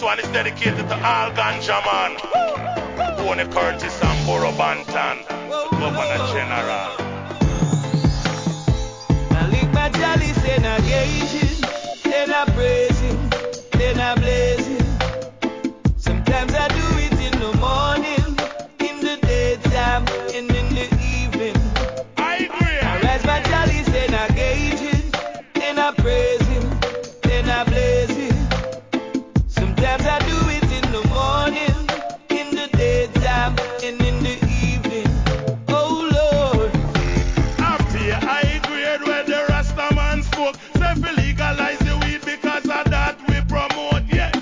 This one is dedicated to all ganja man. Bonnie Curtis and Borough Banton, Governor General.